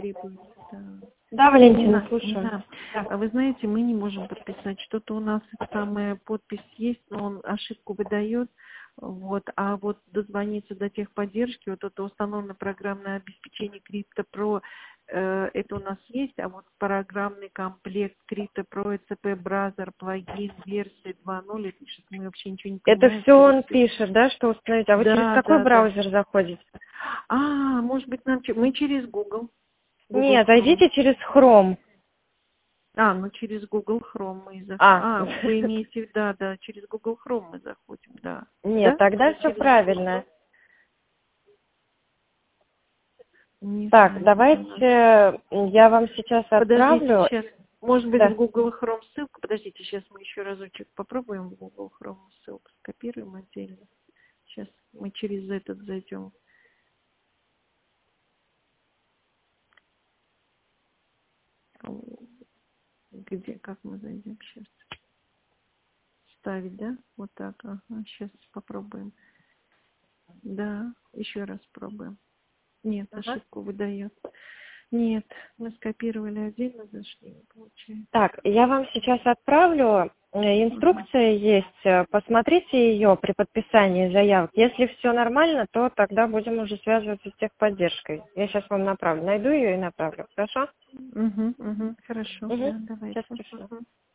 требуется. Да. Да, Валентина, слушаю. Да. А вы знаете, мы не можем подписать. Что-то у нас самая подпись есть, но он ошибку выдает. Вот. А вот дозвониться до техподдержки, вот это установлено программное обеспечение CryptoPro, это у нас есть, а вот программный комплект CryptoPro, ECP Browser, плагин, версия 2.0, это что мы вообще ничего не Это понимаем. все он пишет, да, что установить? А вы через какой браузер заходите? Может быть, мы через Google. Нет, Chrome. зайдите через Chrome. Через Google Chrome мы заходим. Вы имеете, да, через Google Chrome мы заходим, да. Нет, да? тогда все правильно. Не так, знаю, давайте я вам сейчас отправлю. Подождите, сейчас. Может быть, да. в Google Chrome ссылку. Подождите, сейчас мы еще разочек попробуем в Google Chrome ссылку. Скопируем отдельно. Сейчас мы через этот зайдем. Где, как мы зайдем сейчас? Ставить, да? Вот так, Сейчас попробуем. Да, еще раз пробуем. Нет, ошибку выдает. Нет, мы скопировали отдельно, зашли, не получается. Так, я вам сейчас отправлю. Инструкция есть. Посмотрите ее при подписании заявок. Если все нормально, то тогда будем уже связываться с техподдержкой. Я сейчас вам направлю. Найду ее и направлю. Хорошо? Хорошо, да, давайте. Сейчас пришлю.